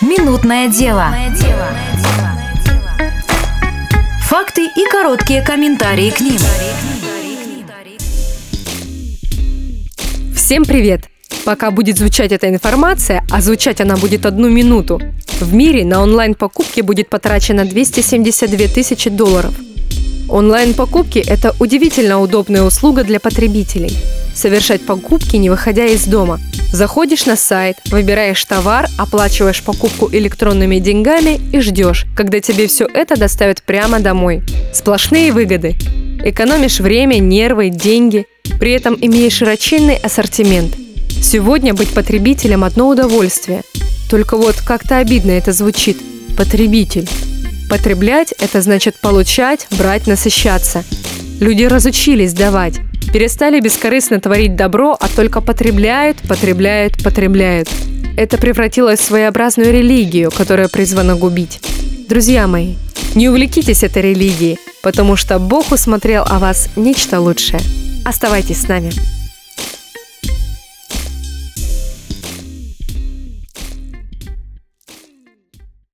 Минутное дело. Факты и короткие комментарии к ним. Всем привет! Пока будет звучать эта информация, а звучать она будет 1 минуту, в мире на онлайн-покупки будет потрачено $272 тысячи. Онлайн-покупки – это удивительно удобная услуга для потребителей. Совершать покупки, не выходя из дома. Заходишь на сайт, выбираешь товар, оплачиваешь покупку электронными деньгами и ждешь, когда тебе все это доставят прямо домой. Сплошные выгоды. Экономишь время, нервы, деньги, при этом имеешь широченный ассортимент. Сегодня быть потребителем – одно удовольствие. Только вот как-то обидно это звучит. Потребитель. Потреблять – это значит получать, брать, насыщаться. Люди разучились давать. Перестали бескорыстно творить добро, а только потребляют. Это превратилось в своеобразную религию, которая призвана губить. Друзья мои, не увлекитесь этой религией, потому что Бог усмотрел о вас нечто лучшее. Оставайтесь с нами.